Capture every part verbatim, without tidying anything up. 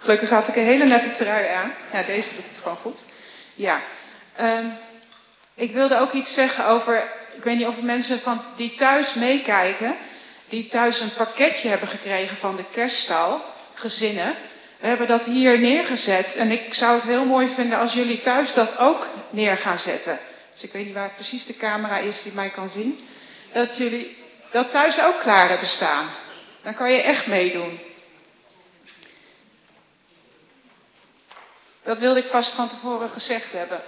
Gelukkig had ik een hele nette trui aan. Ja, deze doet het gewoon goed. Ja. Um, ik wilde ook iets zeggen over, ik weet niet of er mensen van die thuis meekijken, die thuis een pakketje hebben gekregen van de kerststal, gezinnen. We hebben dat hier neergezet en ik zou het heel mooi vinden als jullie thuis dat ook neer gaan zetten. Dus ik weet niet waar precies de camera is die mij kan zien. Dat jullie dat thuis ook klaar hebben staan. Dan kan je echt meedoen. Dat wilde ik vast van tevoren gezegd hebben.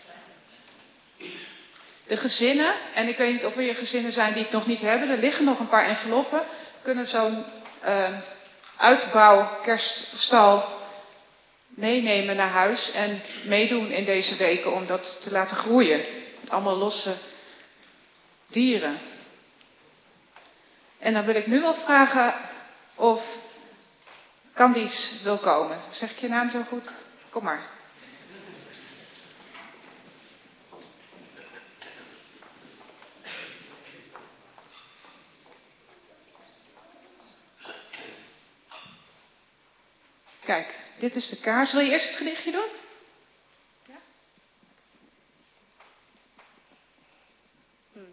De gezinnen, en ik weet niet of er hier gezinnen zijn die het nog niet hebben. Er liggen nog een paar enveloppen. Kunnen zo'n uh, uitbouw kerststal meenemen naar huis en meedoen in deze weken om dat te laten groeien. Met allemaal losse dieren. En dan wil ik nu wel vragen of Candice wil komen. Zeg ik je naam zo goed? Kom maar. Kijk, dit is de kaars. Wil je eerst het gedichtje doen? Ja? Hmm.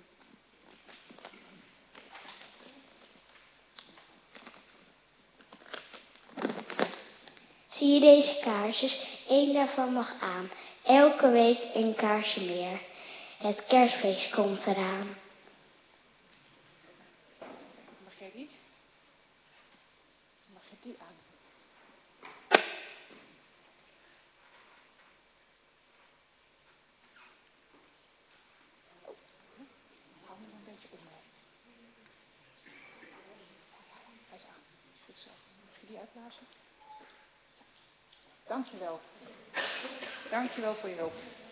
Zie je deze kaarsjes? Eén daarvan mag aan. Elke week een kaarsje meer. Het kerstfeest komt eraan. Mag jij die? Mag je die aan? Oh, hou hem een beetje om. Hij is aan. Goed zo. Mag je die uitblazen? Dankjewel. Dankjewel voor je hulp.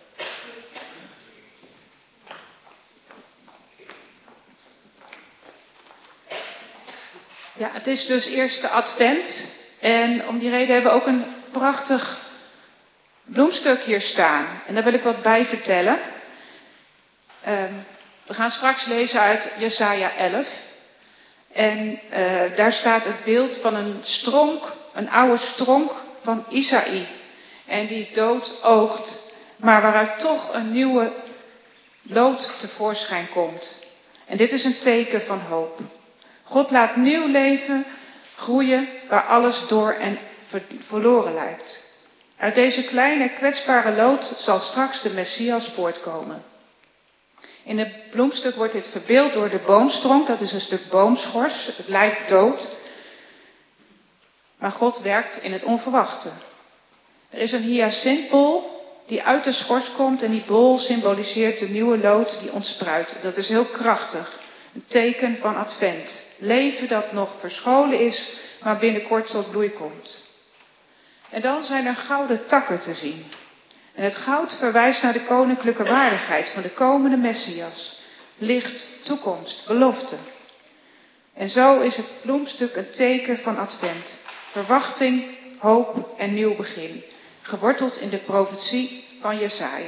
Ja, het is dus eerste advent. En om die reden hebben we ook een prachtig bloemstuk hier staan. En daar wil ik wat bij vertellen. Um, we gaan straks lezen uit Jesaja elf. En uh, daar staat het beeld van een stronk, een oude stronk van Isaïe. En die dood oogt, maar waaruit toch een nieuwe loot tevoorschijn komt. En dit is een teken van hoop. God laat nieuw leven groeien waar alles door en verloren lijkt. Uit deze kleine kwetsbare loot zal straks de Messias voortkomen. In het bloemstuk wordt dit verbeeld door de boomstronk, dat is een stuk boomschors. Het lijkt dood, maar God werkt in het onverwachte. Er is een hyacintbol die uit de schors komt en die bol symboliseert de nieuwe loot die ontspruit. Dat is heel krachtig, een teken van advent. Leven dat nog verscholen is, maar binnenkort tot bloei komt. En dan zijn er gouden takken te zien. En het goud verwijst naar de koninklijke waardigheid van de komende Messias. Licht, toekomst, belofte. En zo is het bloemstuk een teken van advent. Verwachting, hoop en nieuw begin. Geworteld in de profetie van Jesaja.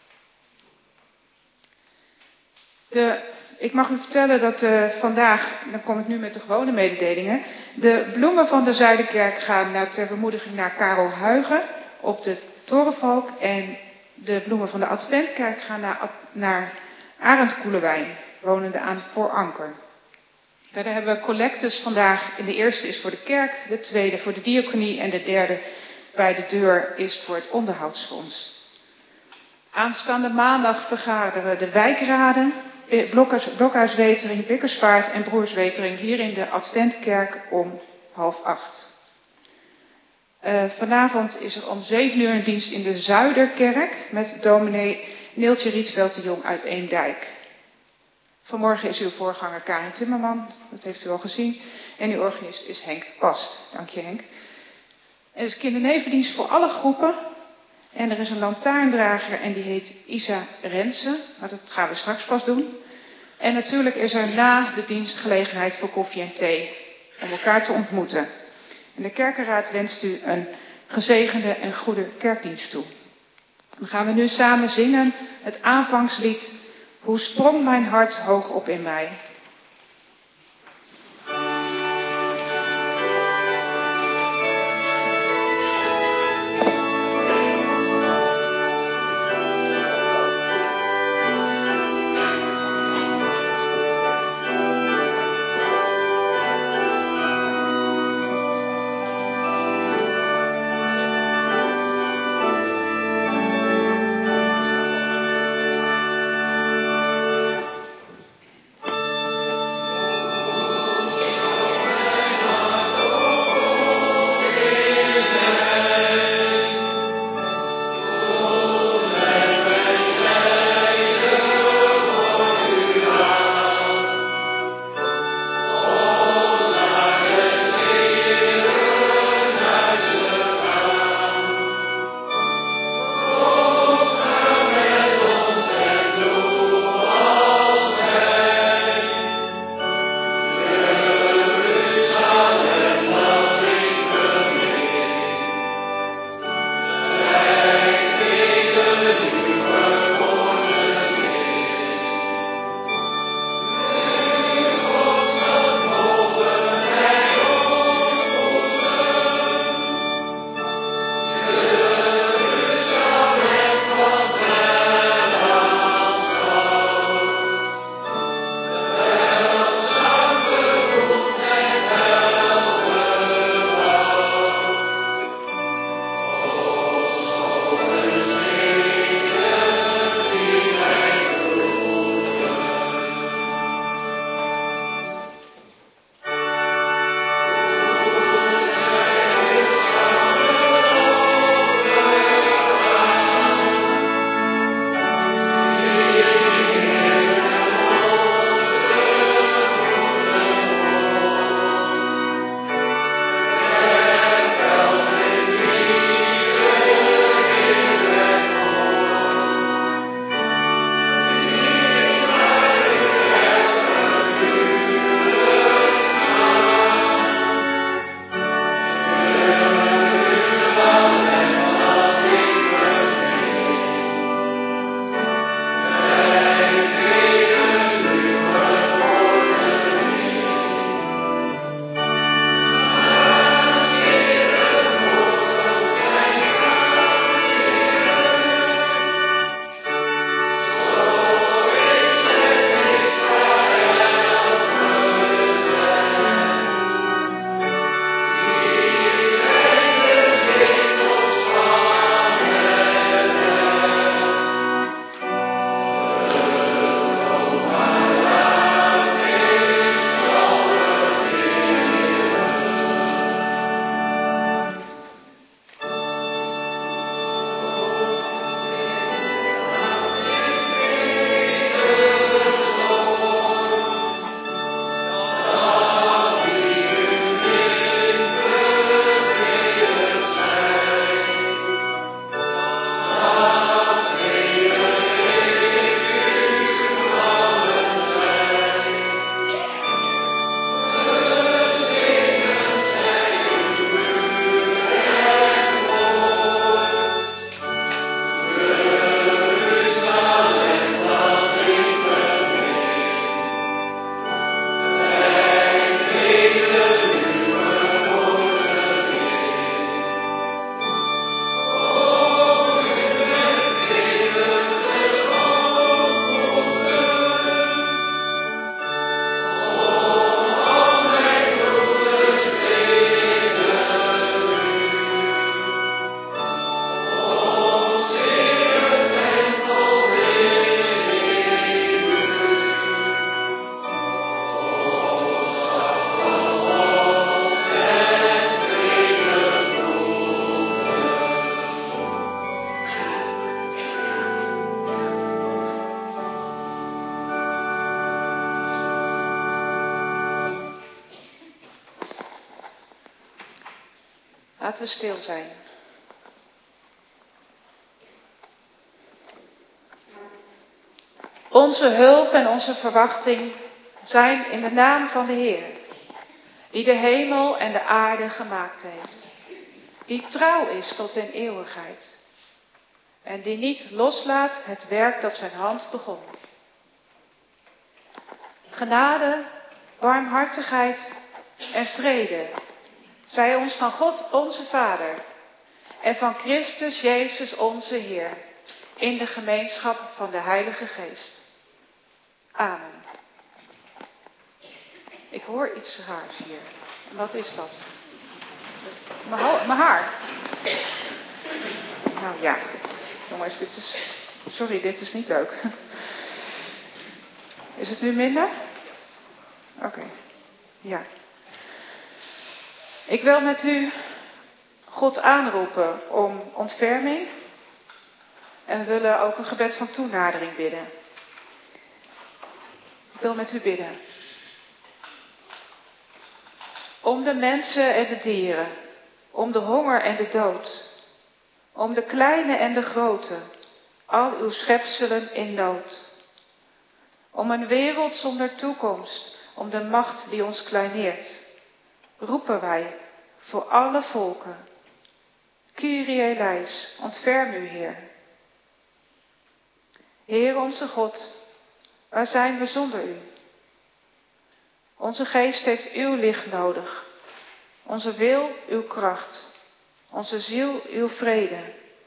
De, ik mag u vertellen dat uh, vandaag, dan kom ik nu met de gewone mededelingen. De bloemen van de Zuiderkerk gaan naar, ter bemoediging naar Karel Huygen op de Torenvalk. En de bloemen van de Adventkerk gaan naar, naar Arend Koelewijn, wonende aan Vooranker. Verder hebben we collectes vandaag. In de eerste is voor de kerk, de tweede voor de diaconie en de derde bij de deur is voor het onderhoudsfonds. Aanstaande maandag vergaderen de wijkraden, Blokhuiswetering, Bikkersvaart en Broerswetering hier in de Adventkerk om half acht. Uh, vanavond is er om zeven uur een dienst in de Zuiderkerk met dominee Neeltje Rietveld de Jong uit Eemdijk. Vanmorgen is uw voorganger Karin Timmerman, dat heeft u al gezien. En uw organist is Henk Past. Dank je Henk. Er is kindernevendienst voor alle groepen. En er is een lantaarndrager en die heet Isa Rensen. Maar dat gaan we straks pas doen. En natuurlijk is er na de dienst gelegenheid voor koffie en thee. Om elkaar te ontmoeten. En de kerkenraad wenst u een gezegende en goede kerkdienst toe. Dan gaan we nu samen zingen het aanvangslied. Hoe sprong mijn hart hoog op in mij. Laten we stil zijn. Onze hulp en onze verwachting zijn in de naam van de Heer, die de hemel en de aarde gemaakt heeft, die trouw is tot in eeuwigheid en die niet loslaat het werk dat zijn hand begon. Genade, barmhartigheid en vrede zij ons van God onze Vader en van Christus Jezus onze Heer in de gemeenschap van de Heilige Geest. Amen. Ik hoor iets raars hier. Wat is dat? Mijn, ho- mijn haar. Nou ja, jongens, dit is... Sorry, dit is niet leuk. Is het nu minder? Oké, okay. Ja. Ik wil met u God aanroepen om ontferming. En we willen ook een gebed van toenadering bidden. Ik wil met u bidden. Om de mensen en de dieren. Om de honger en de dood. Om de kleine en de grote. Al uw schepselen in nood. Om een wereld zonder toekomst. Om de macht die ons kleineert. Roepen wij voor alle volken. Kyrie eleis, ontferm u, Heer. Heer onze God, waar zijn we zonder u? Onze geest heeft uw licht nodig. Onze wil uw kracht. Onze ziel uw vrede.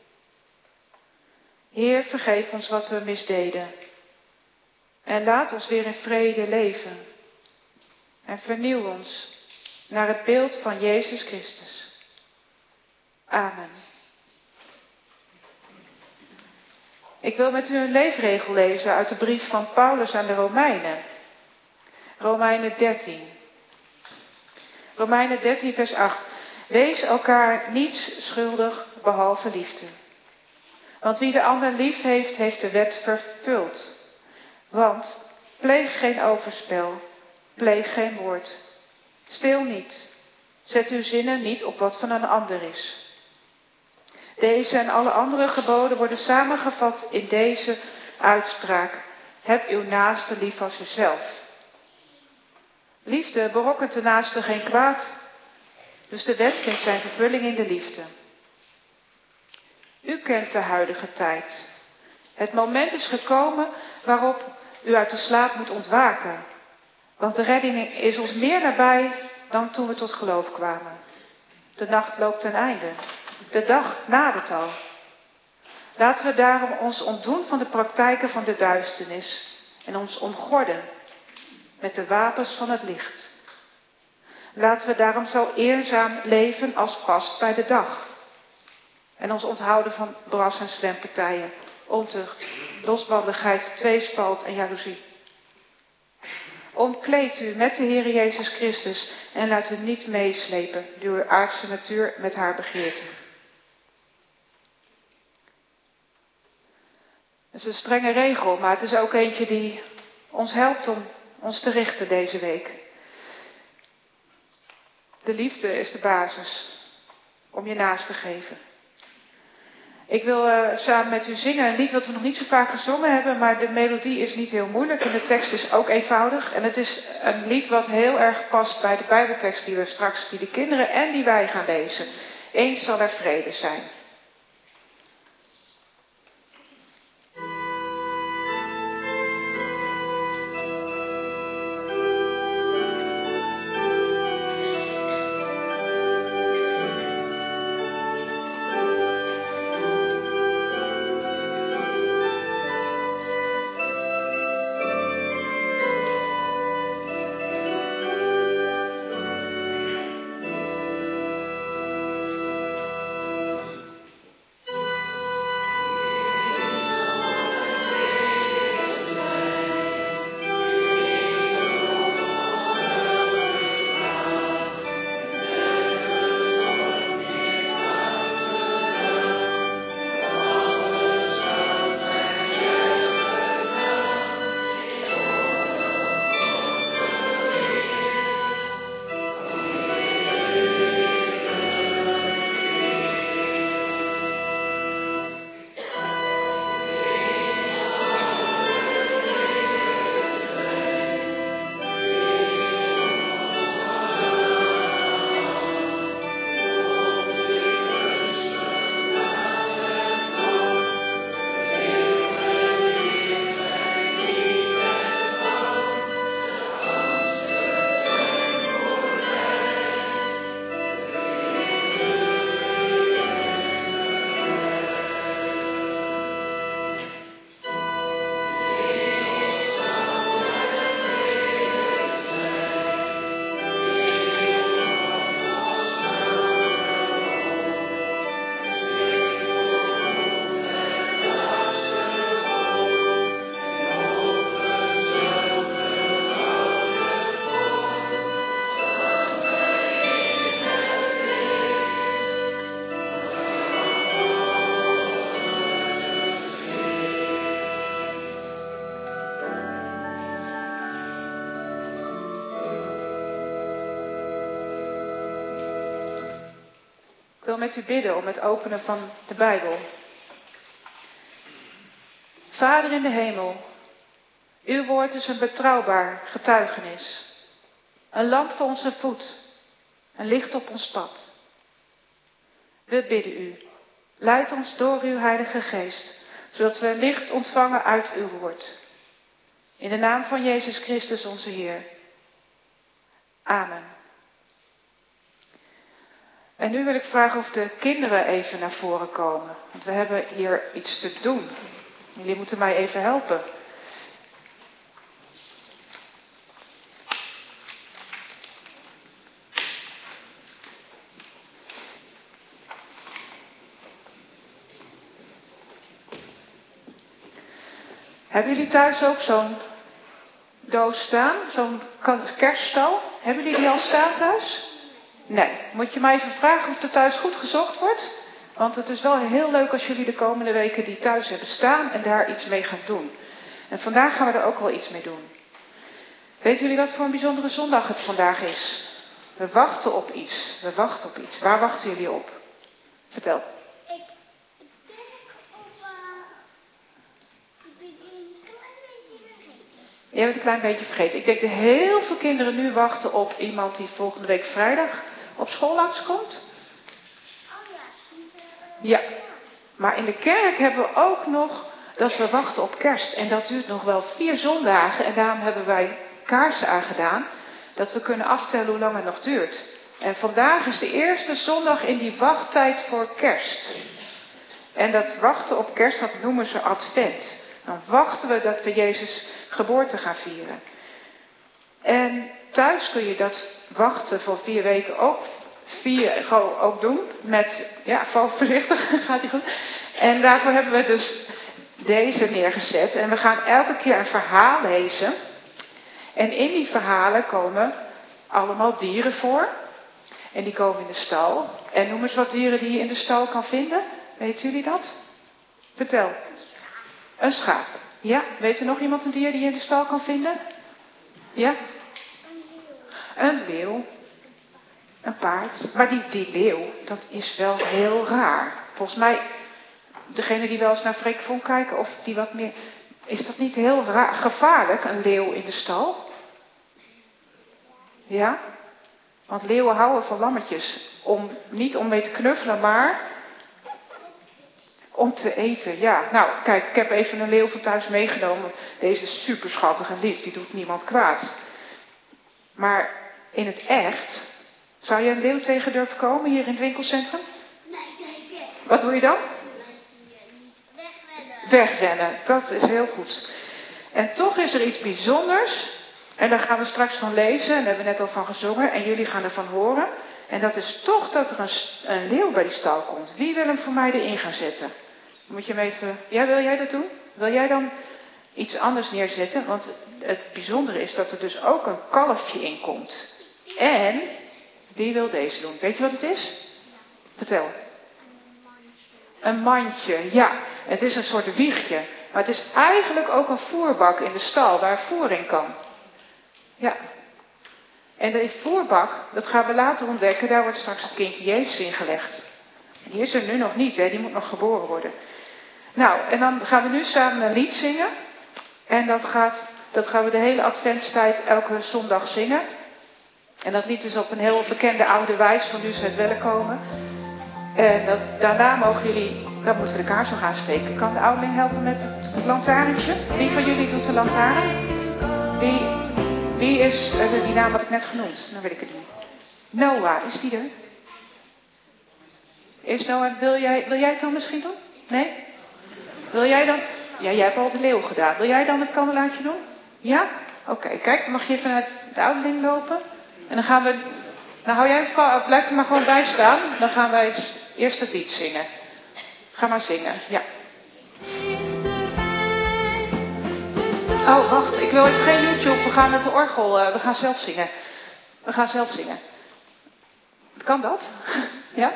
Heer, vergeef ons wat we misdeden. En laat ons weer in vrede leven. En vernieuw ons naar het beeld van Jezus Christus. Amen. Ik wil met u een leefregel lezen uit de brief van Paulus aan de Romeinen. Romeinen dertien. Romeinen dertien vers acht. Wees elkaar niets schuldig behalve liefde. Want wie de ander lief heeft, heeft de wet vervuld. Want pleeg geen overspel, pleeg geen moord. Steel niet. Zet uw zinnen niet op wat van een ander is. Deze en alle andere geboden worden samengevat in deze uitspraak. Heb uw naaste lief als uzelf. Liefde berokkent de naaste geen kwaad. Dus de wet vindt zijn vervulling in de liefde. U kent de huidige tijd. Het moment is gekomen waarop u uit de slaap moet ontwaken. Want de redding is ons meer nabij dan toen we tot geloof kwamen. De nacht loopt ten einde. De dag nadert al. Laten we daarom ons ontdoen van de praktijken van de duisternis en ons omgorden met de wapens van het licht. Laten we daarom zo eerzaam leven als past bij de dag. En ons onthouden van bras- en slempartijen, ontucht, losbandigheid, tweespalt en jaloezie. Omkleed u met de Heer Jezus Christus en laat u niet meeslepen door uw aardse natuur met haar begeerte. Het is een strenge regel, maar het is ook eentje die ons helpt om ons te richten deze week. De liefde is de basis om je naast te geven. Ik wil uh, samen met u zingen een lied wat we nog niet zo vaak gezongen hebben, maar de melodie is niet heel moeilijk en de tekst is ook eenvoudig. En het is een lied wat heel erg past bij de Bijbeltekst die we straks, die de kinderen en die wij gaan lezen. Eens zal er vrede zijn. wil met u bidden om het openen van de Bijbel. Vader in de hemel, uw woord is een betrouwbaar getuigenis. Een lamp voor onze voet, een licht op ons pad. We bidden u, leid ons door uw Heilige Geest, zodat we licht ontvangen uit uw woord. In de naam van Jezus Christus onze Heer. Amen. En nu wil ik vragen of de kinderen even naar voren komen. Want we hebben hier iets te doen. Jullie moeten mij even helpen. Hebben jullie thuis ook zo'n doos staan? Zo'n kerststal? Hebben jullie die al staan thuis? Nee. Moet je mij even vragen of er thuis goed gezocht wordt? Want het is wel heel leuk als jullie de komende weken die thuis hebben staan en daar iets mee gaan doen. En vandaag gaan we er ook wel iets mee doen. Weten jullie wat voor een bijzondere zondag het vandaag is? We wachten op iets. We wachten op iets. Waar wachten jullie op? Vertel. Ik denk op... Uh, ik ben een klein beetje vergeten. Jij bent een klein beetje vergeten. Ik denk dat heel veel kinderen nu wachten op iemand die volgende week vrijdag op school langskomt. Oh ja, Sint, uh, Ja. Maar in de kerk hebben we ook nog dat we wachten op kerst. En dat duurt nog wel vier zondagen. En daarom hebben wij kaarsen aangedaan. Dat we kunnen aftellen hoe lang het nog duurt. En vandaag is de eerste zondag in die wachttijd voor kerst. En dat wachten op kerst, dat noemen ze advent. Dan wachten we dat we Jezus' geboorte gaan vieren. En thuis kun je dat wachten voor vier weken ook, vier, gewoon ook doen. Met, ja, val voorzichtig, gaat die goed. En daarvoor hebben we dus deze neergezet. En we gaan elke keer een verhaal lezen. En in die verhalen komen allemaal dieren voor. En die komen in de stal. En noem eens wat dieren die je in de stal kan vinden. Weten jullie dat? Vertel. Een schaap. Ja, weet er nog iemand een dier die je in de stal kan vinden? Ja? Een leeuw. Een paard. Maar die, die leeuw, dat is wel heel raar. Volgens mij, degene die wel eens naar Freek Vonk kijken, of die wat meer... Is dat niet heel raar, gevaarlijk, een leeuw in de stal? Ja? Want leeuwen houden van lammetjes. Om, niet om mee te knuffelen, maar... Om te eten, ja. Nou, kijk, ik heb even een leeuw van thuis meegenomen. Deze is super schattig en lief, die doet niemand kwaad. Maar in het echt, zou je een leeuw tegen durven komen hier in het winkelcentrum? Nee, nee, nee. Wat doe je dan? Wegrennen. Wegrennen, dat is heel goed. En toch is er iets bijzonders. En daar gaan we straks van lezen, en daar hebben we net al van gezongen. En jullie gaan ervan horen. En dat is toch dat er een, een leeuw bij die stal komt. Wie wil hem voor mij erin gaan zetten? Moet je hem even... Ja, wil jij dat doen? Wil jij dan iets anders neerzetten? Want het bijzondere is dat er dus ook een kalfje in komt. En wie wil deze doen? Weet je wat het is? Vertel. Een mandje, ja. Het is een soort wiegje. Maar het is eigenlijk ook een voerbak in de stal waar voer in kan. Ja. En die voerbak, dat gaan we later ontdekken, daar wordt straks het kindje Jezus in gelegd. Die is er nu nog niet, hè? Die moet nog geboren worden. Nou, en dan gaan we nu samen een lied zingen. En dat, gaat, dat gaan we de hele adventstijd elke zondag zingen. En dat lied is op een heel bekende oude wijs van Nu is het welle komen. En dat, daarna mogen jullie, dan moeten we de kaars nog aansteken. Kan de ouderling helpen met het lantaarntje? Wie van jullie doet de lantaarn? Wie, wie is, uh, die naam had ik net genoemd, dan weet ik het niet. Noah, is die er? Is Noah, wil jij, wil jij het dan misschien doen? Nee? Wil jij dan? Ja, jij hebt al de leeuw gedaan. Wil jij dan het kandelaartje doen? Ja? Oké, okay, kijk, dan mag je even naar de ouderling lopen. En dan gaan we... Nou, hou jij, blijf er maar gewoon bij staan. Dan gaan wij eerst het lied zingen. Ga maar zingen, ja. Oh, wacht, ik wil even geen YouTube. We gaan met de orgel, uh, we gaan zelf zingen. We gaan zelf zingen. Kan dat? Ja?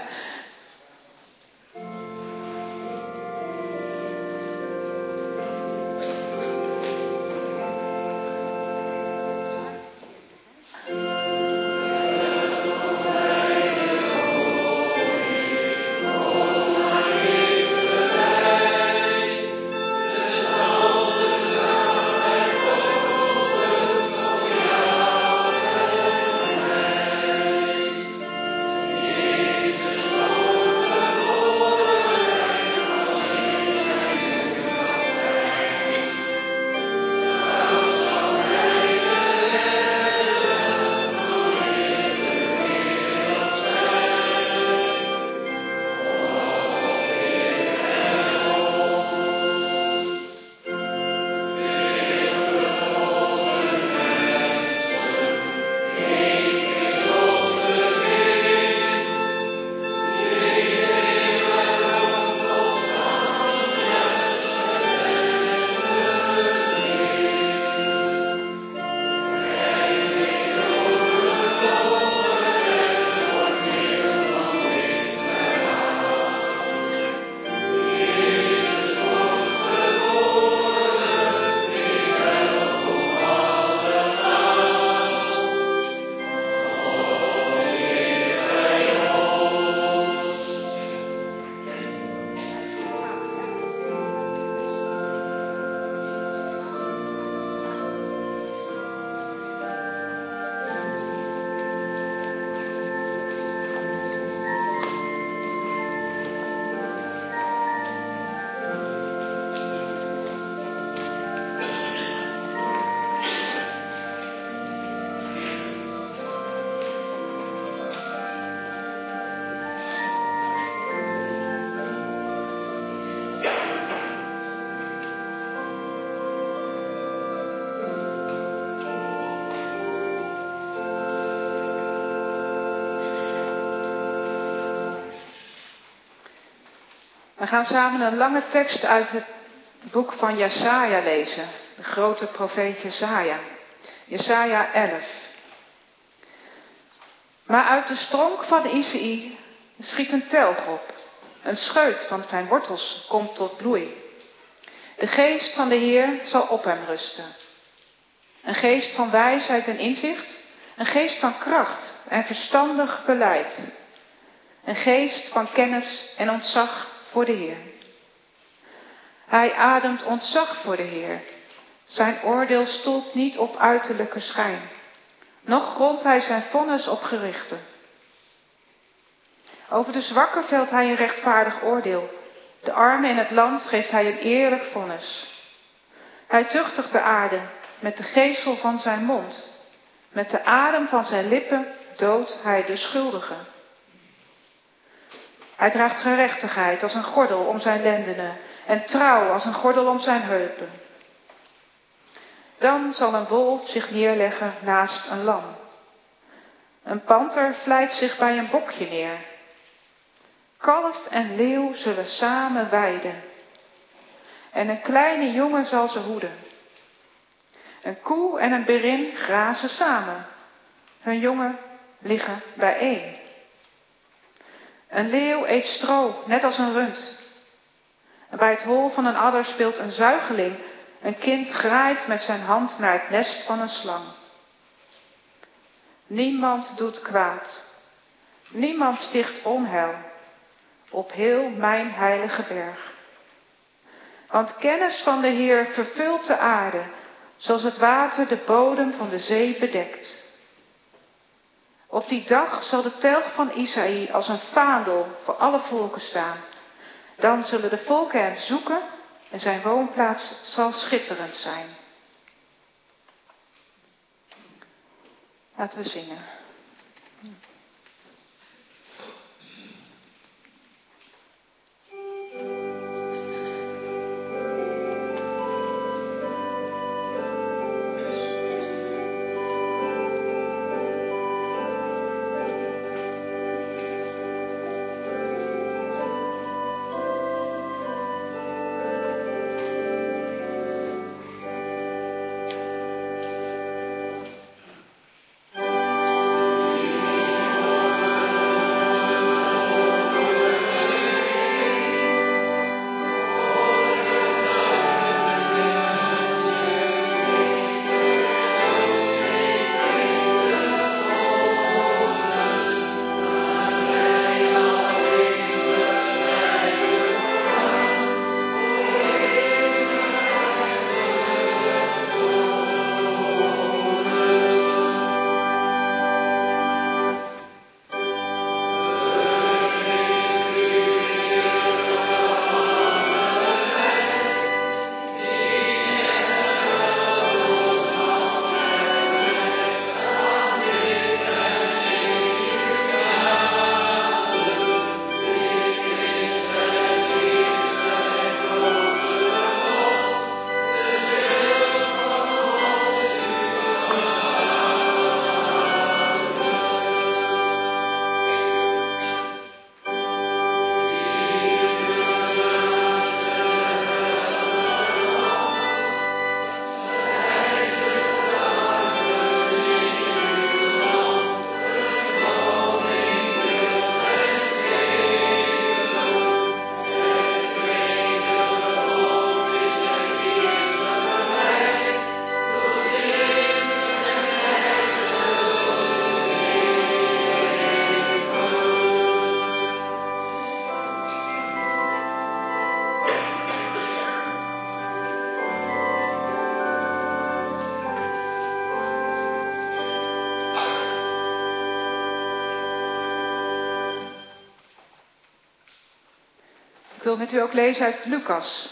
We gaan samen een lange tekst uit het boek van Jesaja lezen. De grote profeet Jesaja. Jesaja elf. Maar uit de stronk van Isaïe schiet een telg op. Een scheut van zijn wortels komt tot bloei. De geest van de Heer zal op hem rusten. Een geest van wijsheid en inzicht. Een geest van kracht en verstandig beleid. Een geest van kennis en ontzag voor de Heer. Hij ademt ontzag voor de Heer. Zijn oordeel stoelt niet op uiterlijke schijn. Noch grondt hij zijn vonnis op gerichten. Over de zwakken velt hij een rechtvaardig oordeel. De armen in het land geeft hij een eerlijk vonnis. Hij tuchtigt de aarde met de geesel van zijn mond. Met de adem van zijn lippen doodt hij de schuldigen. Hij draagt gerechtigheid als een gordel om zijn lendenen en trouw als een gordel om zijn heupen. Dan zal een wolf zich neerleggen naast een lam. Een panter vlijt zich bij een bokje neer. Kalf en leeuw zullen samen weiden. En een kleine jongen zal ze hoeden. Een koe en een berin grazen samen. Hun jongen liggen bijeen. Een leeuw eet stro, net als een rund. En bij het hol van een adder speelt een zuigeling. Een kind graait met zijn hand naar het nest van een slang. Niemand doet kwaad. Niemand sticht onheil. Op heel mijn heilige berg. Want kennis van de Heer vervult de aarde, zoals het water de bodem van de zee bedekt. Op die dag zal de telg van Isaïe als een vaandel voor alle volken staan. Dan zullen de volken hem zoeken en zijn woonplaats zal schitterend zijn. Laten we zingen. Ik wil met u ook lezen uit Lucas.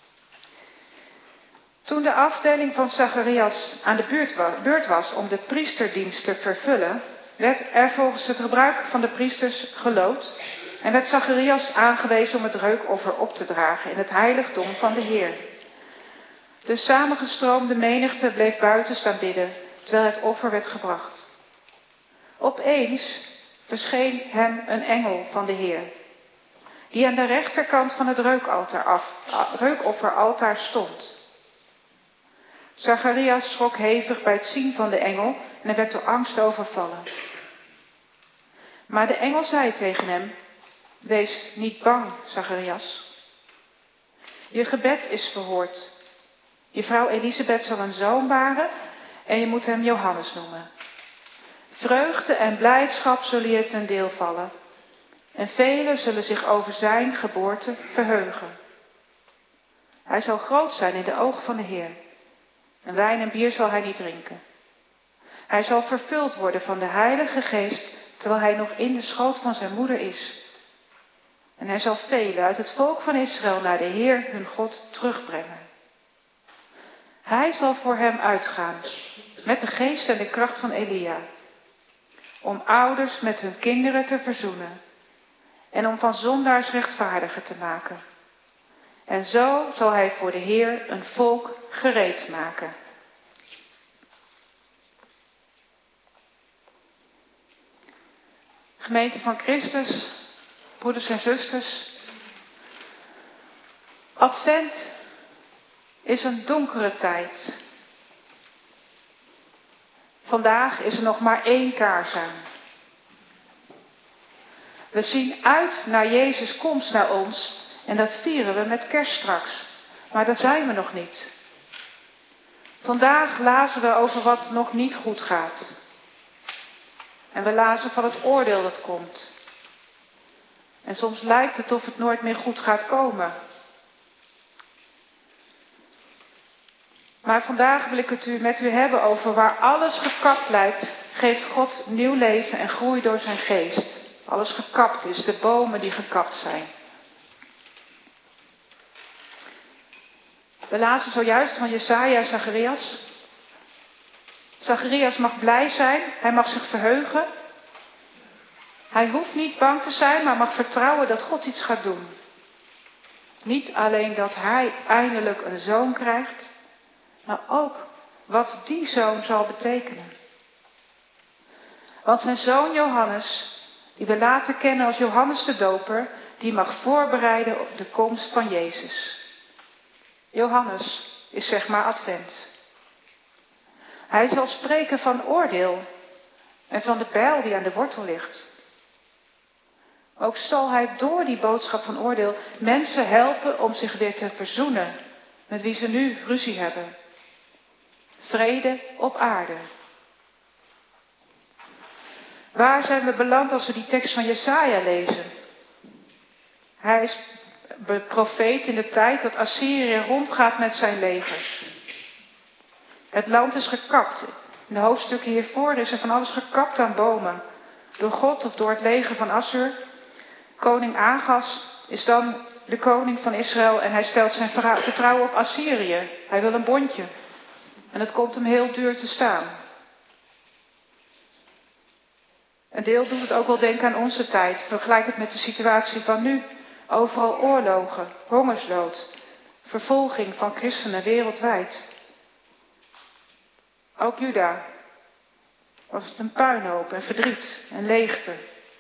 Toen de afdeling van Zacharias aan de beurt was om de priesterdienst te vervullen, werd er volgens het gebruik van de priesters geloot en werd Zacharias aangewezen om het reukoffer op te dragen in het heiligdom van de Heer. De samengestroomde menigte bleef buiten staan bidden, terwijl het offer werd gebracht. Opeens verscheen hem een engel van de Heer. die aan de rechterkant van het reukaltaar af, reukofferaltaar stond. Zacharias schrok hevig bij het zien van de engel en hij werd door angst overvallen. Maar de engel zei tegen hem: wees niet bang, Zacharias. Je gebed is verhoord. Je vrouw Elisabeth zal een zoon baren en je moet hem Johannes noemen. Vreugde en blijdschap zullen je ten deel vallen. En velen zullen zich over zijn geboorte verheugen. Hij zal groot zijn in de ogen van de Heer. En wijn en bier zal hij niet drinken. Hij zal vervuld worden van de Heilige Geest, terwijl hij nog in de schoot van zijn moeder is. En hij zal velen uit het volk van Israël naar de Heer hun God terugbrengen. Hij zal voor hem uitgaan, met de geest en de kracht van Elia, om ouders met hun kinderen te verzoenen en om van zondaars rechtvaardigen te maken. En zo zal hij voor de Heer een volk gereed maken. Gemeente van Christus, broeders en zusters. Advent is een donkere tijd. Vandaag is er nog maar één kaars aan. We zien uit naar Jezus' komst naar ons en dat vieren we met kerst straks. Maar dat zijn we nog niet. Vandaag lazen we over wat nog niet goed gaat. En we lazen van het oordeel dat komt. En soms lijkt het of het nooit meer goed gaat komen. Maar vandaag wil ik het u met u hebben over waar alles gekapt lijkt, geeft God nieuw leven en groei door zijn geest. Alles gekapt is, de bomen die gekapt zijn. We lazen zojuist van Jesaja en Zacharias. Zacharias mag blij zijn, hij mag zich verheugen. Hij hoeft niet bang te zijn, maar mag vertrouwen dat God iets gaat doen. Niet alleen dat hij eindelijk een zoon krijgt, maar ook wat die zoon zal betekenen. Want zijn zoon Johannes, die we later kennen als Johannes de Doper, die mag voorbereiden op de komst van Jezus. Johannes is zeg maar Advent. Hij zal spreken van oordeel en van de bijl die aan de wortel ligt. Ook zal hij door die boodschap van oordeel mensen helpen om zich weer te verzoenen met wie ze nu ruzie hebben. Vrede op aarde. Waar zijn we beland als we die tekst van Jesaja lezen? Hij is profeet in de tijd dat Assyrië rondgaat met zijn legers. Het land is gekapt. In de hoofdstukken hiervoor is er van alles gekapt aan bomen. Door God of door het leger van Assur. Koning Agas is dan de koning van Israël en hij stelt zijn vertrouwen op Assyrië. Hij wil een bondje. En het komt hem heel duur te staan. Een deel doet het ook wel denken aan onze tijd. Vergelijk het met de situatie van nu. Overal oorlogen, hongersnood, vervolging van christenen wereldwijd. Ook Juda was het een puinhoop en verdriet en leegte.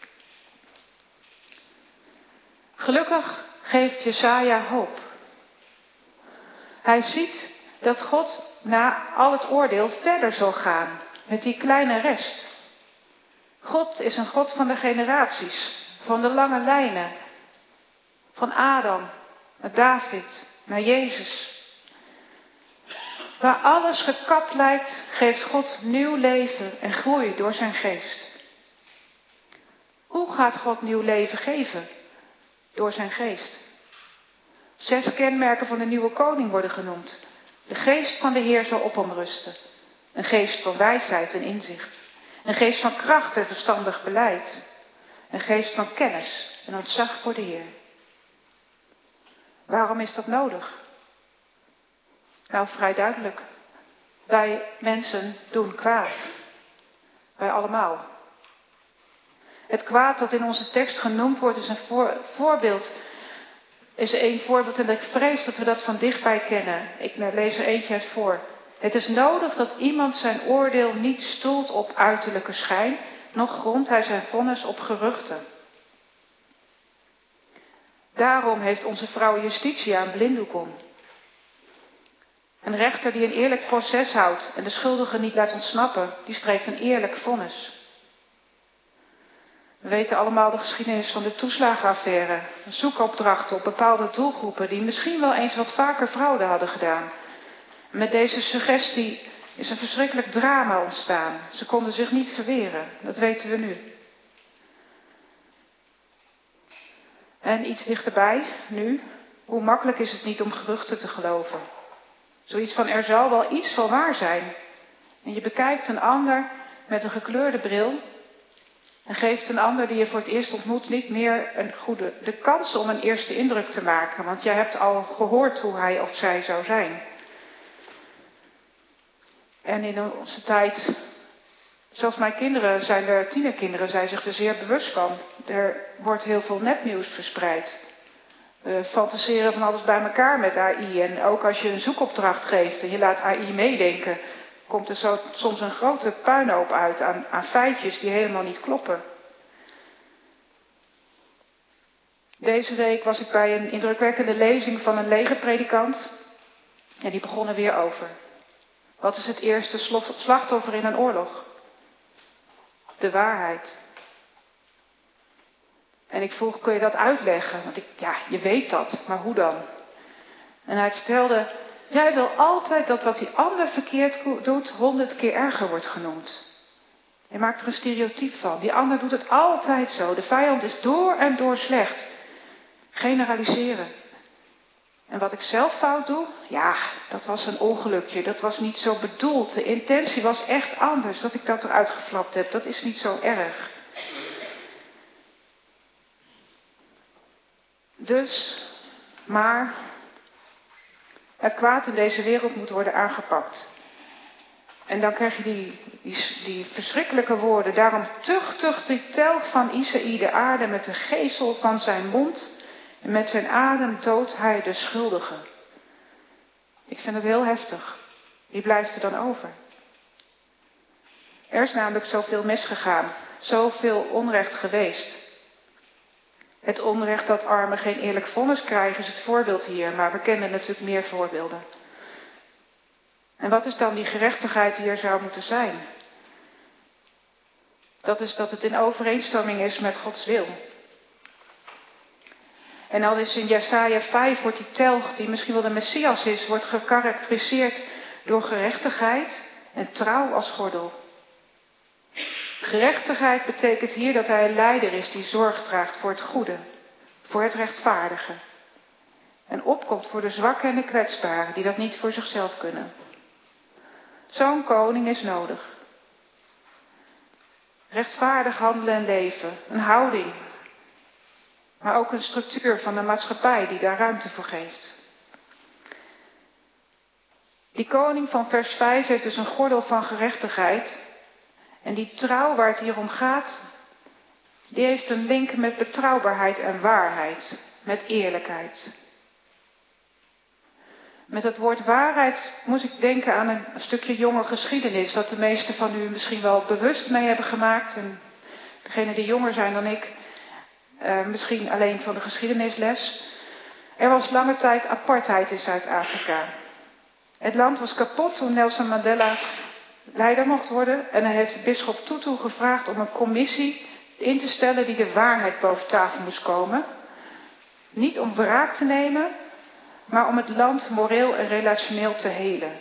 Gelukkig geeft Jesaja hoop. Hij ziet dat God na al het oordeel verder zal gaan met die kleine rest. God is een God van de generaties, van de lange lijnen. Van Adam naar David, naar Jezus. Waar alles gekapt lijkt, geeft God nieuw leven en groei door zijn geest. Hoe gaat God nieuw leven geven? Door zijn geest. Zes kenmerken van de nieuwe koning worden genoemd. De geest van de Heer zal op hem rusten. Een geest van wijsheid en inzicht. Een geest van kracht en verstandig beleid. Een geest van kennis en ontzag voor de Heer. Waarom is dat nodig? Nou, vrij duidelijk. Wij mensen doen kwaad. Wij allemaal. Het kwaad dat in onze tekst genoemd wordt is een voor, voorbeeld. Is één voorbeeld en ik vrees dat we dat van dichtbij kennen. Ik lees er eentje uit voor. Het is nodig dat iemand zijn oordeel niet stoelt op uiterlijke schijn, noch grondt hij zijn vonnis op geruchten. Daarom heeft onze vrouw Justitia een blinddoek om. Een rechter die een eerlijk proces houdt en de schuldigen niet laat ontsnappen, die spreekt een eerlijk vonnis. We weten allemaal de geschiedenis van de toeslagenaffaire. Zoekopdrachten op bepaalde doelgroepen die misschien wel eens wat vaker fraude hadden gedaan. Met deze suggestie is een verschrikkelijk drama ontstaan. Ze konden zich niet verweren, dat weten we nu. En iets dichterbij, nu, hoe makkelijk is het niet om geruchten te geloven. Zoiets van, er zal wel iets van waar zijn. En je bekijkt een ander met een gekleurde bril en geeft een ander die je voor het eerst ontmoet niet meer een goede, de kans om een eerste indruk te maken. Want jij hebt al gehoord hoe hij of zij zou zijn. En in onze tijd, zelfs mijn kinderen zijn er, tienerkinderen zijn zich er zeer bewust van. Er wordt heel veel nepnieuws verspreid. We fantaseren van alles bij elkaar met A I. En ook als je een zoekopdracht geeft en je laat A I meedenken, komt er zo, soms een grote puinhoop uit aan, aan feitjes die helemaal niet kloppen. Deze week was ik bij een indrukwekkende lezing van een legerpredikant. En die begon er weer over. Wat is het eerste slachtoffer in een oorlog? De waarheid. En ik vroeg, kun je dat uitleggen? Want ik, ja, je weet dat, maar hoe dan? En hij vertelde, jij wil altijd dat wat die ander verkeerd doet, honderd keer erger wordt genoemd. Je maakt er een stereotype van. Die ander doet het altijd zo. De vijand is door en door slecht. Generaliseren. En wat ik zelf fout doe, ja, dat was een ongelukje. Dat was niet zo bedoeld. De intentie was echt anders. Dat ik dat eruit geflapt heb, dat is niet zo erg. Dus, maar, het kwaad in deze wereld moet worden aangepakt. En dan krijg je die, die, die verschrikkelijke woorden. Daarom tuchtigt die telg van Isaïe de aarde met de geesel van zijn mond. En met zijn adem doodt hij de schuldigen. Ik vind het heel heftig. Wie blijft er dan over? Er is namelijk zoveel misgegaan. Zoveel onrecht geweest. Het onrecht dat armen geen eerlijk vonnis krijgen is het voorbeeld hier. Maar we kennen natuurlijk meer voorbeelden. En wat is dan die gerechtigheid die er zou moeten zijn? Dat is dat het in overeenstemming is met Gods wil. En dan is in Jesaja vijf wordt die telg, die misschien wel de Messias is, wordt gekarakteriseerd door gerechtigheid en trouw als gordel. Gerechtigheid betekent hier dat hij een leider is die zorg draagt voor het goede, voor het rechtvaardige. En opkomt voor de zwakken en de kwetsbaren die dat niet voor zichzelf kunnen. Zo'n koning is nodig. Rechtvaardig handelen en leven, een houding. Maar ook een structuur van de maatschappij die daar ruimte voor geeft. Die koning van vers vijf heeft dus een gordel van gerechtigheid. En die trouw waar het hier om gaat, die heeft een link met betrouwbaarheid en waarheid. Met eerlijkheid. Met het woord waarheid moest ik denken aan een stukje jonge geschiedenis. Wat de meesten van u misschien wel bewust mee hebben gemaakt. En degenen die jonger zijn dan ik, uh, misschien alleen van de geschiedenisles. Er was lange tijd apartheid in Zuid-Afrika. Het land was kapot toen Nelson Mandela leider mocht worden. En hij heeft de bisschop Tutu gevraagd om een commissie in te stellen die de waarheid boven tafel moest komen. Niet om wraak te nemen, maar om het land moreel en relationeel te helen.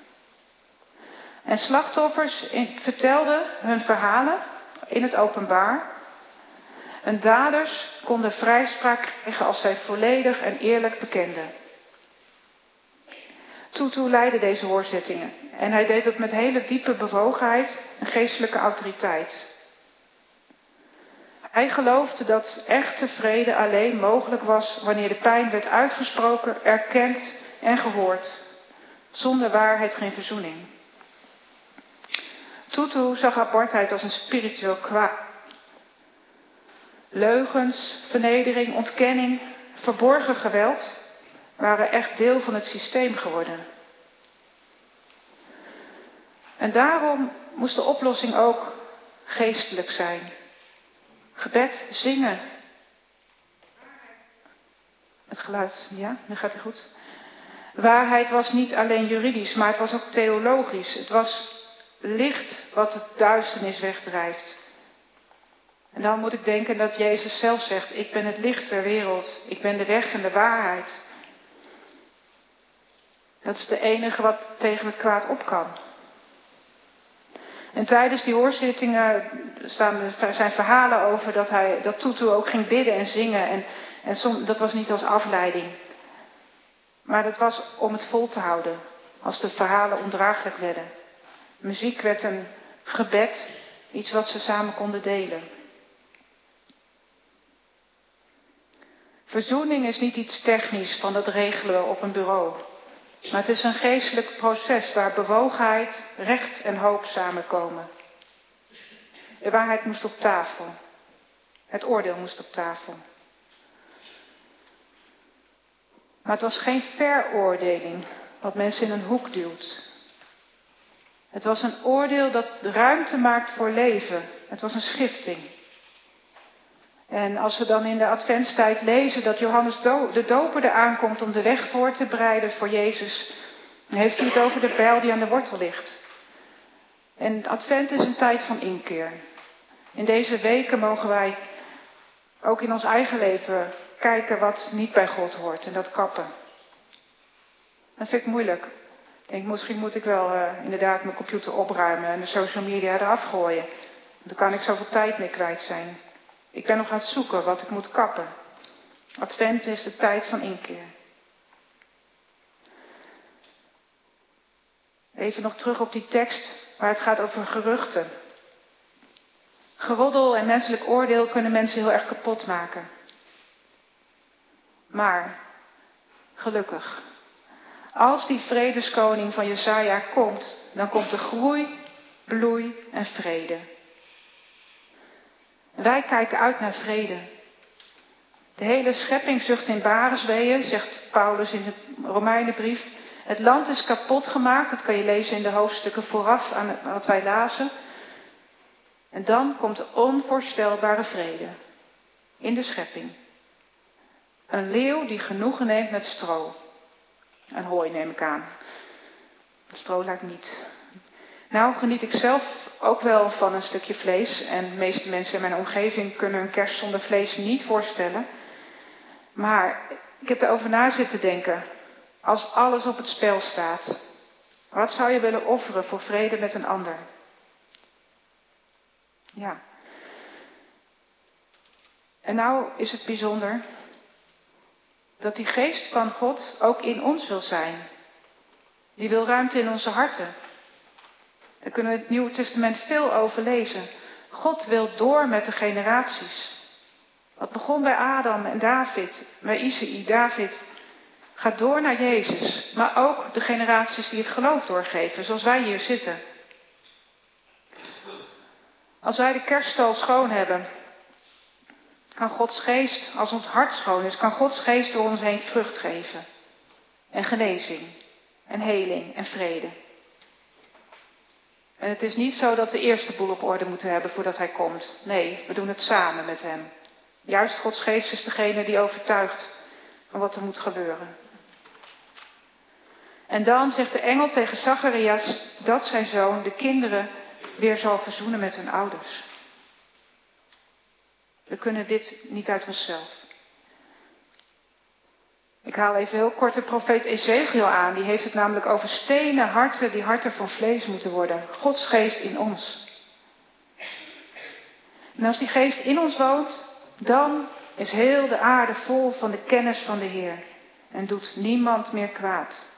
En slachtoffers in, vertelden hun verhalen in het openbaar. En daders konden vrijspraak krijgen als zij volledig en eerlijk bekenden. Tutu leidde deze hoorzittingen. En hij deed het met hele diepe bewogenheid en geestelijke autoriteit. Hij geloofde dat echte vrede alleen mogelijk was wanneer de pijn werd uitgesproken, erkend en gehoord. Zonder waarheid geen verzoening. Tutu zag apartheid als een spiritueel kwaad. Leugens, vernedering, ontkenning, verborgen geweld waren echt deel van het systeem geworden. En daarom moest de oplossing ook geestelijk zijn. Gebed, zingen. Het geluid, ja, nu gaat het goed. Waarheid was niet alleen juridisch, maar het was ook theologisch. Het was licht wat de duisternis wegdrijft. En dan moet ik denken dat Jezus zelf zegt, ik ben het licht ter wereld. Ik ben de weg en de waarheid. Dat is de enige wat tegen het kwaad op kan. En tijdens die hoorzittingen staan er zijn verhalen over dat hij dat Tutu ook ging bidden en zingen. En, en som, dat was niet als afleiding. Maar dat was om het vol te houden. Als de verhalen ondraaglijk werden. Muziek werd een gebed. Iets wat ze samen konden delen. Verzoening is niet iets technisch van het regelen op een bureau. Maar het is een geestelijk proces waar bewogenheid, recht en hoop samenkomen. De waarheid moest op tafel. Het oordeel moest op tafel. Maar het was geen veroordeling wat mensen in een hoek duwt. Het was een oordeel dat ruimte maakt voor leven. Het was een schifting. En als we dan in de adventstijd lezen dat Johannes de Doper er aankomt om de weg voor te bereiden voor Jezus, dan heeft hij het over de bijl die aan de wortel ligt. En advent is een tijd van inkeer. In deze weken mogen wij ook in ons eigen leven kijken wat niet bij God hoort en dat kappen. Dat vind ik moeilijk. Ik denk, misschien moet ik wel uh, inderdaad mijn computer opruimen en de social media eraf gooien. Dan kan ik zoveel tijd mee kwijt zijn. Ik ben nog aan het zoeken wat ik moet kappen. Advent is de tijd van inkeer. Even nog terug op die tekst waar het gaat over geruchten. Geroddel en menselijk oordeel kunnen mensen heel erg kapot maken. Maar, gelukkig, als die vredeskoning van Jesaja komt, dan komt er groei, bloei en vrede. Wij kijken uit naar vrede. De hele schepping zucht in barensweeën, zegt Paulus in de Romeinenbrief. Het land is kapot gemaakt, dat kan je lezen in de hoofdstukken vooraf aan wat wij lazen. En dan komt de onvoorstelbare vrede in de schepping. Een leeuw die genoegen neemt met stro. En hooi neem ik aan. Stro lijkt niet. Nou geniet ik zelf ook wel van een stukje vlees. En de meeste mensen in mijn omgeving kunnen een kerst zonder vlees niet voorstellen. Maar ik heb erover na zitten denken. Als alles op het spel staat. Wat zou je willen offeren voor vrede met een ander? Ja. En nou is het bijzonder dat die geest van God ook in ons wil zijn. Die wil ruimte in onze harten. Daar kunnen we het Nieuwe Testament veel over lezen. God wil door met de generaties. Wat begon bij Adam en David, bij Isaïe, David, gaat door naar Jezus. Maar ook de generaties die het geloof doorgeven, zoals wij hier zitten. Als wij de kerststal schoon hebben, kan Gods geest, als ons hart schoon is, kan Gods geest door ons heen vrucht geven. En genezing, en heling, en vrede. En het is niet zo dat we eerst de boel op orde moeten hebben voordat hij komt. Nee, we doen het samen met hem. Juist Gods geest is degene die overtuigt van wat er moet gebeuren. En dan zegt de engel tegen Zacharias dat zijn zoon de kinderen weer zal verzoenen met hun ouders. We kunnen dit niet uit onszelf. Ik haal even heel kort de profeet Ezekiel aan. Die heeft het namelijk over stenen harten die harten van vlees moeten worden. Gods geest in ons. En als die geest in ons woont, dan is heel de aarde vol van de kennis van de Heer. En doet niemand meer kwaad.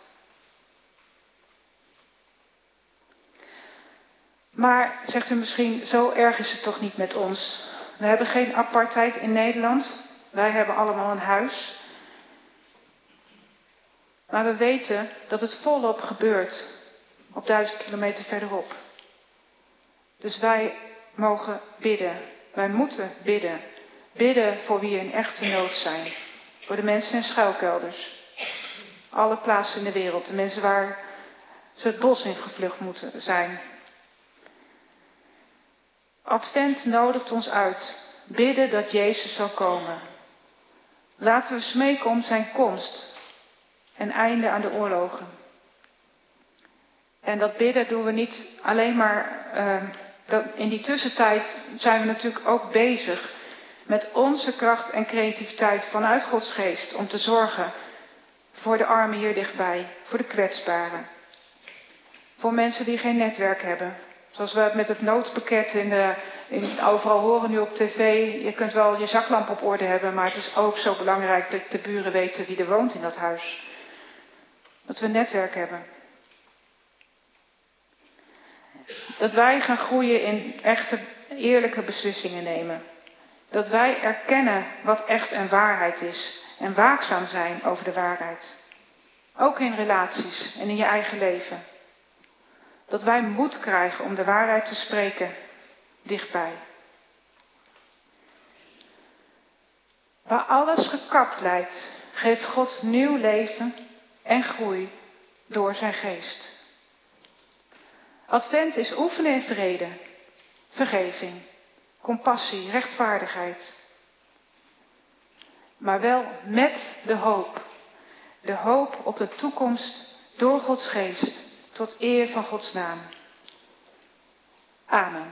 Maar, zegt u misschien, zo erg is het toch niet met ons. We hebben geen apartheid in Nederland. Wij hebben allemaal een huis. Maar we weten dat het volop gebeurt. Op duizend kilometer verderop. Dus wij mogen bidden. Wij moeten bidden. Bidden voor wie in echte nood zijn. Voor de mensen in schuilkelders. Alle plaatsen in de wereld. De mensen waar ze het bos in gevlucht moeten zijn. Advent nodigt ons uit. Bidden dat Jezus zal komen. Laten we smeken om zijn komst en einde aan de oorlogen. En dat bidden doen we niet alleen maar, uh, dat in die tussentijd zijn we natuurlijk ook bezig met onze kracht en creativiteit vanuit Gods geest om te zorgen voor de armen hier dichtbij, voor de kwetsbaren. Voor mensen die geen netwerk hebben. Zoals we het met het noodpakket in de, in, overal horen nu op tv. Je kunt wel je zaklamp op orde hebben, maar het is ook zo belangrijk dat de buren weten wie er woont in dat huis. Dat we een netwerk hebben. Dat wij gaan groeien in echte, eerlijke beslissingen nemen. Dat wij erkennen wat echt en waarheid is. En waakzaam zijn over de waarheid. Ook in relaties en in je eigen leven. Dat wij moed krijgen om de waarheid te spreken dichtbij. Waar alles gekapt lijkt, geeft God nieuw leven en groei door zijn geest. Advent is oefenen in vrede, vergeving, compassie, rechtvaardigheid. Maar wel met de hoop. De hoop op de toekomst door Gods geest, tot eer van Gods naam. Amen.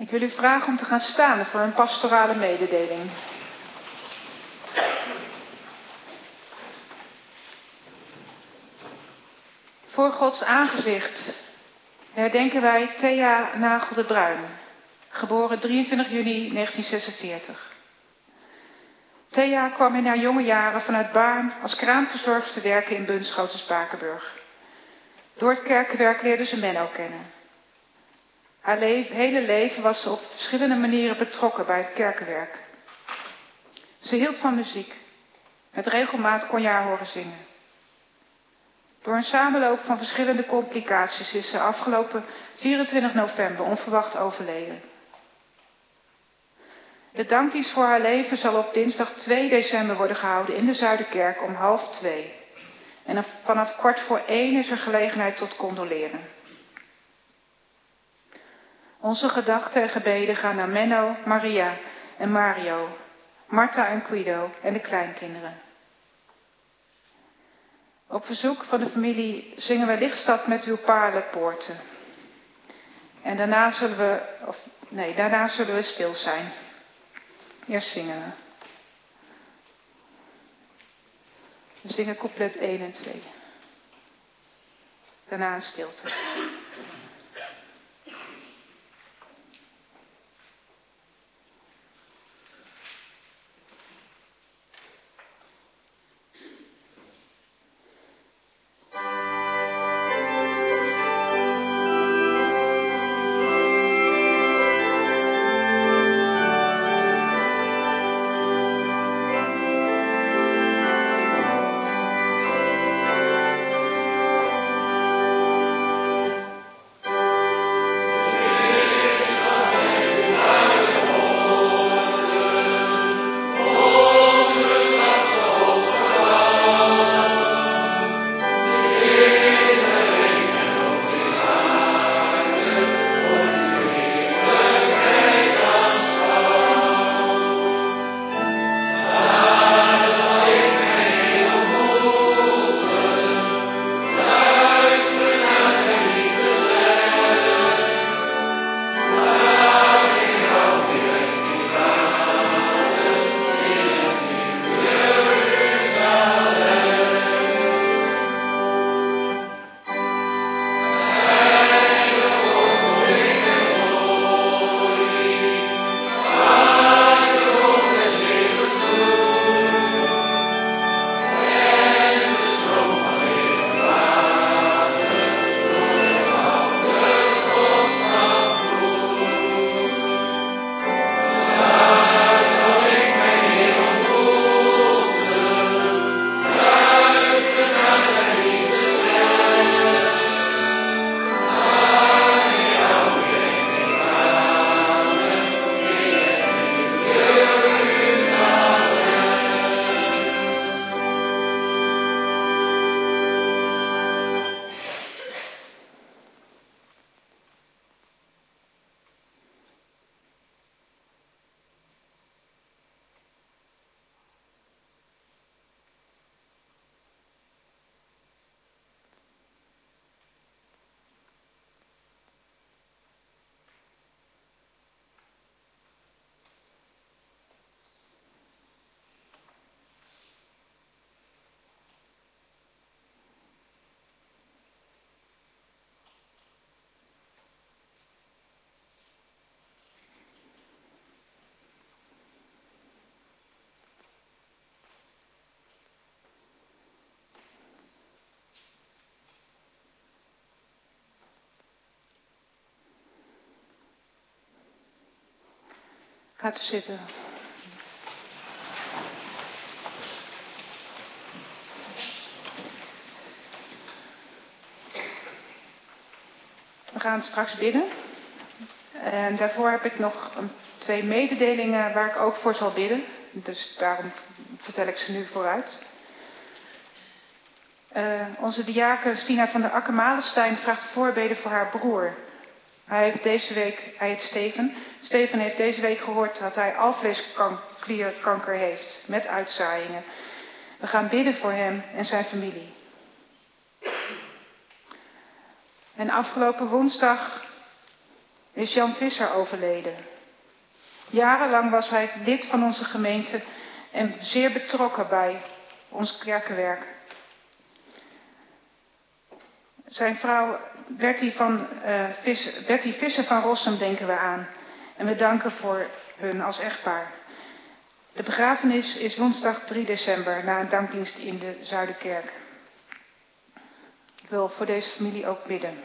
Ik wil u vragen om te gaan staan voor een pastorale mededeling. Voor Gods aangezicht herdenken wij Thea Nagel de Bruin, geboren drieëntwintig juni negentien zesenveertig. Thea kwam in haar jonge jaren vanuit Baarn als kraamverzorgster werken in Bunschoten-Spakenburg. Door het kerkenwerk leerde ze Menno kennen. Haar leven, hele leven was ze op verschillende manieren betrokken bij het kerkenwerk. Ze hield van muziek. Met regelmaat kon je haar horen zingen. Door een samenloop van verschillende complicaties is ze afgelopen vierentwintig november onverwacht overleden. De dankdienst voor haar leven zal op dinsdag twee december worden gehouden in de Zuiderkerk om half twee. En vanaf kwart voor één is er gelegenheid tot condoleren. Onze gedachten en gebeden gaan naar Menno, Maria en Mario, Marta en Guido en de kleinkinderen. Op verzoek van de familie zingen we Lichtstad met uw paarlenpoorten. En daarna zullen we, of nee, daarna zullen we stil zijn. Eerst zingen we. We zingen couplet één en twee. Daarna een stilte. Gaat u zitten. We gaan straks bidden. En daarvoor heb ik nog een, twee mededelingen waar ik ook voor zal bidden. Dus daarom vertel ik ze nu vooruit. Uh, onze diaken Stina van der Akker-Malenstein vraagt voorbeden voor haar broer. Hij heeft deze week, hij heet Steven. Steven heeft deze week gehoord dat hij alvleesklierkanker heeft met uitzaaiingen. We gaan bidden voor hem en zijn familie. En afgelopen woensdag is Jan Visser overleden. Jarenlang was hij lid van onze gemeente en zeer betrokken bij ons kerkenwerk. Zijn vrouw Bertie, van, uh, Visser, Bertie Visser van Rossum denken we aan. En we danken voor hun als echtpaar. De begrafenis is woensdag drie december na een dankdienst in de Zuiderkerk. Ik wil voor deze familie ook bidden.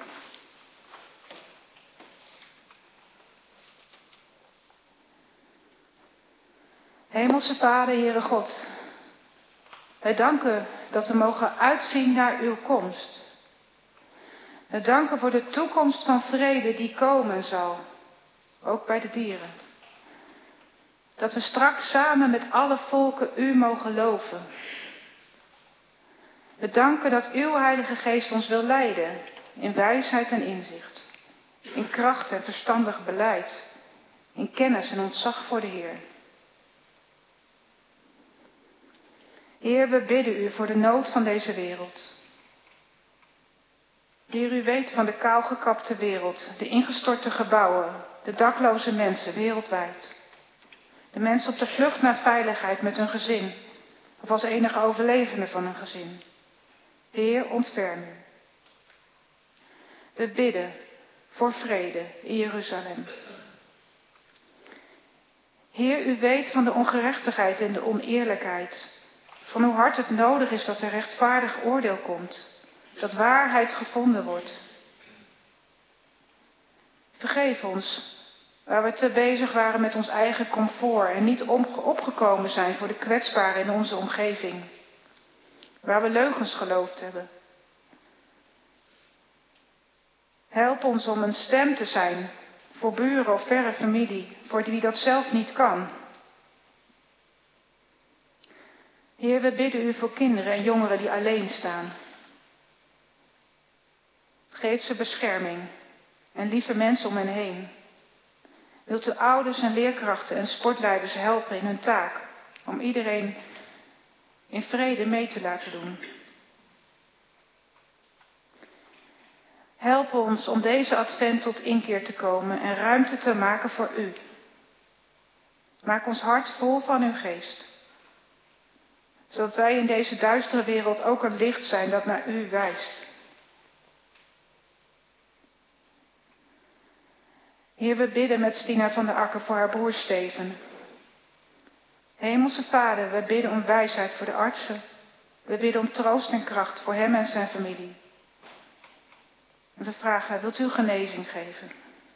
Hemelse Vader, Heere God, wij danken dat we mogen uitzien naar uw komst. We danken voor de toekomst van vrede die komen zal, ook bij de dieren. Dat we straks samen met alle volken u mogen loven. We danken dat uw Heilige Geest ons wil leiden in wijsheid en inzicht, in kracht en verstandig beleid, in kennis en ontzag voor de Heer. Heer, we bidden u voor de nood van deze wereld. Heer, u weet van de kaalgekapte wereld, de ingestorte gebouwen, de dakloze mensen wereldwijd. De mensen op de vlucht naar veiligheid met hun gezin, of als enige overlevende van een gezin. Heer, ontferm u. We bidden voor vrede in Jeruzalem. Heer, u weet van de ongerechtigheid en de oneerlijkheid. Van hoe hard het nodig is dat er rechtvaardig oordeel komt. Dat waarheid gevonden wordt. Vergeef ons waar we te bezig waren met ons eigen comfort en niet opgekomen zijn voor de kwetsbaren in onze omgeving. Waar we leugens geloofd hebben. Help ons om een stem te zijn voor buren of verre familie, voor wie dat zelf niet kan. Heer, we bidden u voor kinderen en jongeren die alleen staan. Geef ze bescherming en lieve mensen om hen heen. Wilt u ouders en leerkrachten en sportleiders helpen in hun taak om iedereen in vrede mee te laten doen. Help ons om deze advent tot inkeer te komen en ruimte te maken voor u. Maak ons hart vol van uw geest. Zodat wij in deze duistere wereld ook een licht zijn dat naar u wijst. Heer, we bidden met Stina van der Akker voor haar broer Steven. Hemelse Vader, we bidden om wijsheid voor de artsen. We bidden om troost en kracht voor hem en zijn familie. En we vragen, wilt u genezing geven?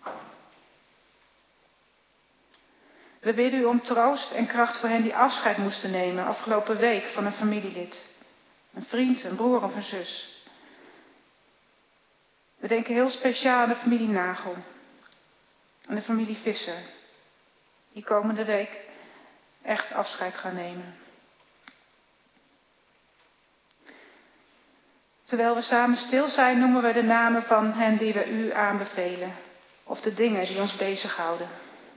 We bidden u om troost en kracht voor hen die afscheid moesten nemen afgelopen week van een familielid. Een vriend, een broer of een zus. We denken heel speciaal aan de familie Nagel. En de familie Visser. Die komende week echt afscheid gaan nemen. Terwijl we samen stil zijn, noemen we de namen van hen die we u aanbevelen. Of de dingen die ons bezighouden.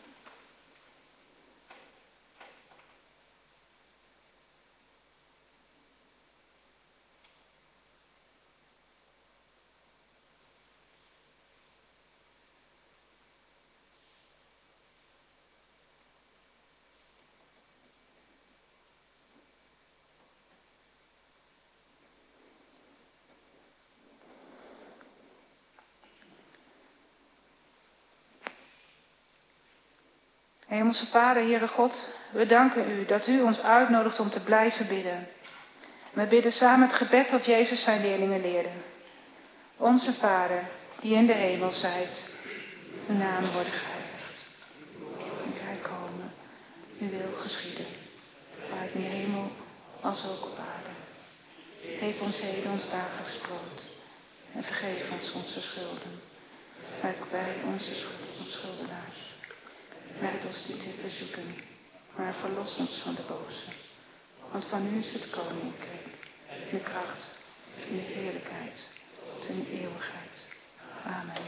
Hemelse Vader, Heere God, we danken u dat u ons uitnodigt om te blijven bidden. We bidden samen het gebed dat Jezus zijn leerlingen leerde. Onze Vader, die in de hemel zijt, uw naam worden geheiligd. Uw rijk komen, uw wil geschieden, waar in de hemel als ook op aarde. Geef ons heden ons dagelijks brood en vergeef ons onze schulden, gelijk wij onze schuldenaars. Leid ons niet in verzoeking, maar verlos ons van de boze. Want van u is het koninkrijk, de kracht en de heerlijkheid tot in eeuwigheid. Amen.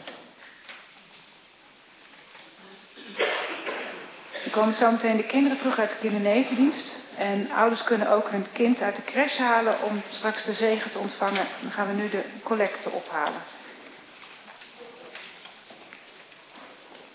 Er komen zometeen de kinderen terug uit de kindernevendienst. En ouders kunnen ook hun kind uit de crash halen om straks de zegen te ontvangen. Dan gaan we nu de collecte ophalen.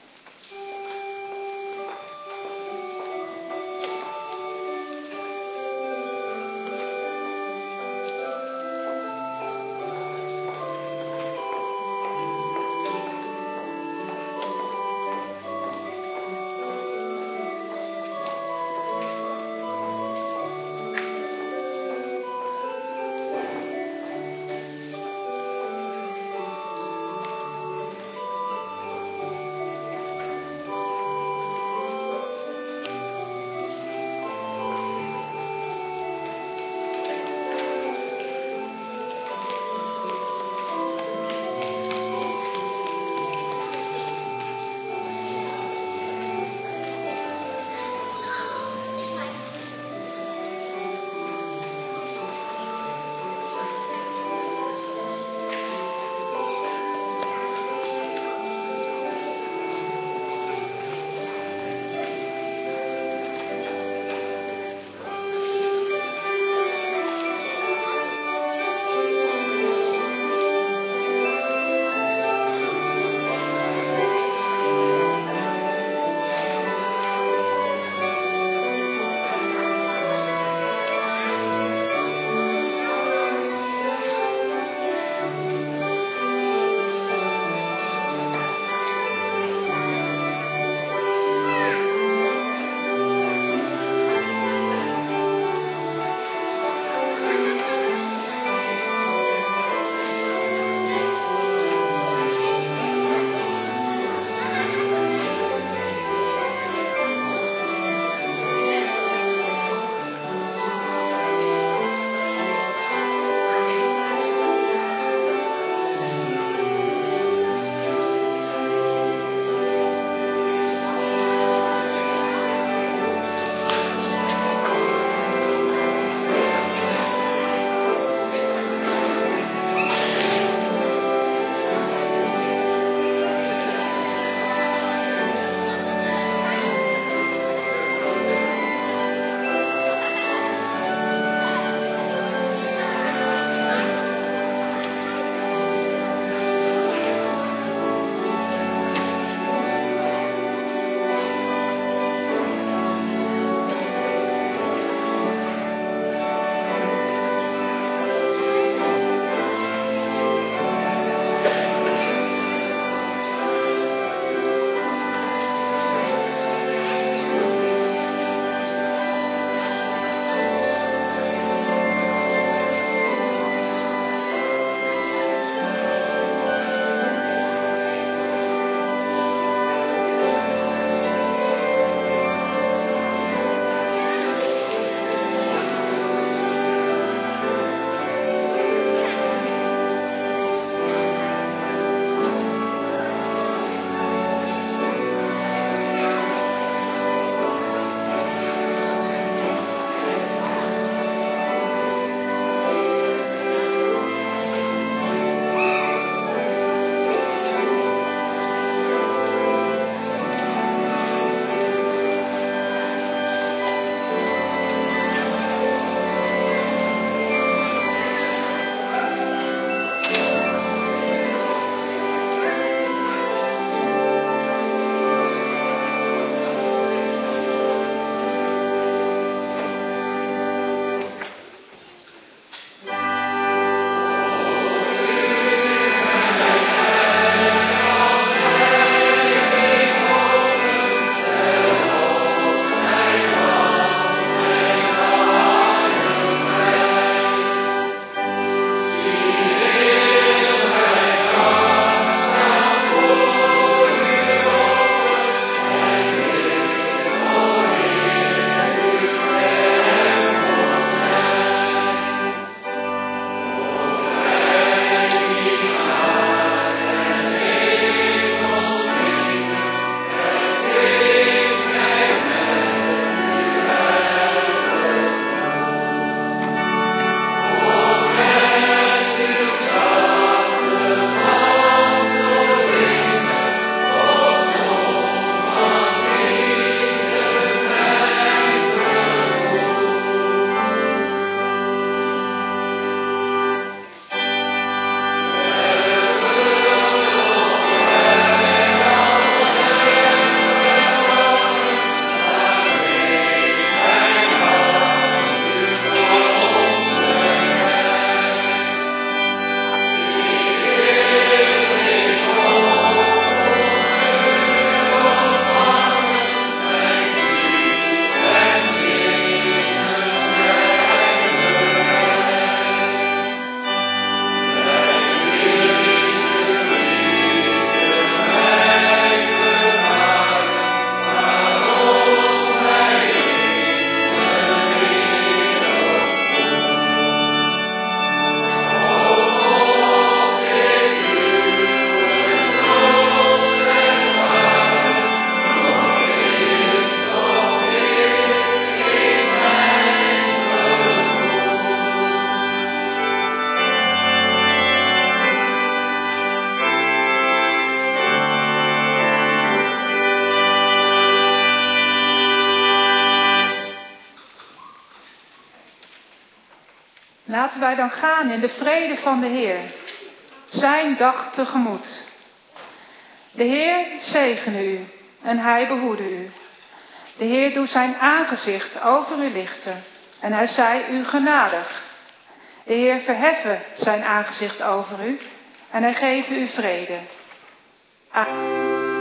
Laten wij dan gaan in de vrede van de Heer, zijn dag tegemoet. De Heer zegene u en hij behoede u. De Heer doet zijn aangezicht over u lichten en hij zij u genadig. De Heer verheffen zijn aangezicht over u en hij geven u vrede. Amen.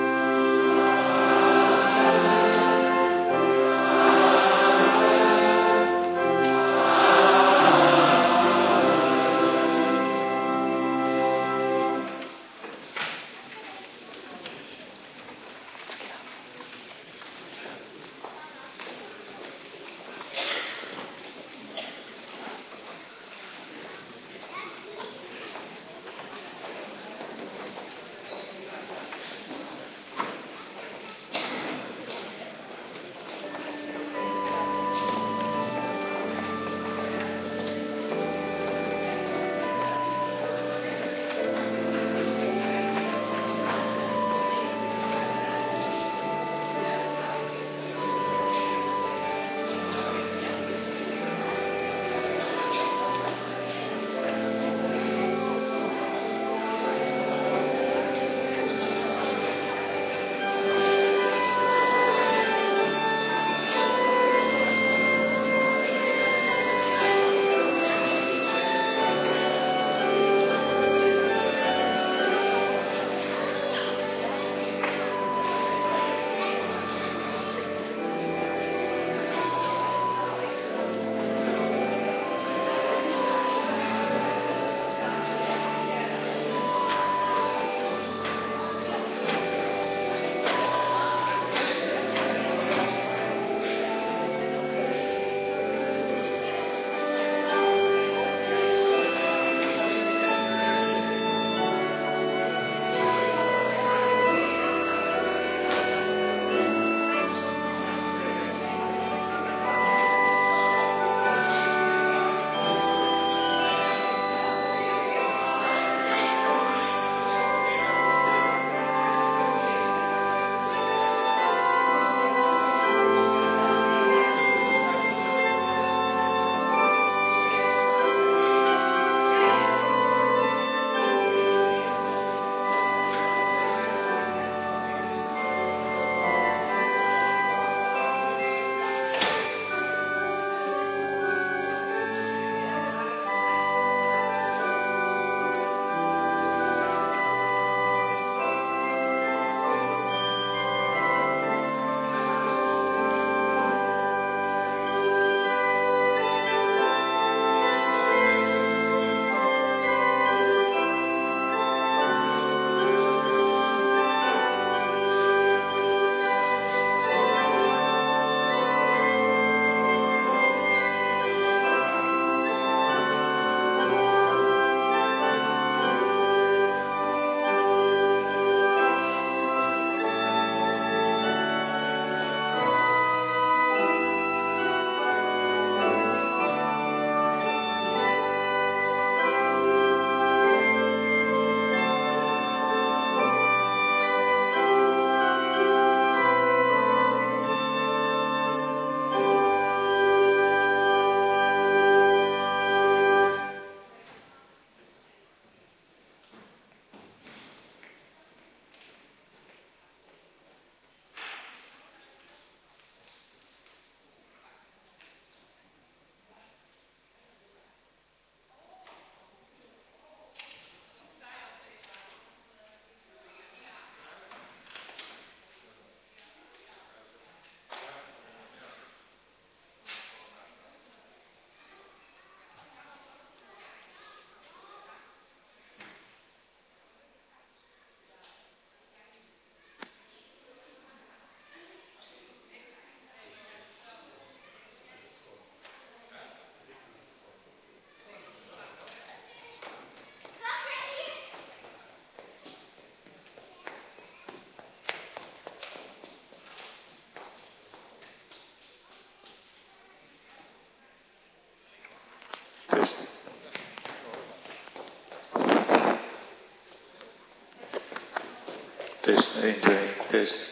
Test, één, twee, test.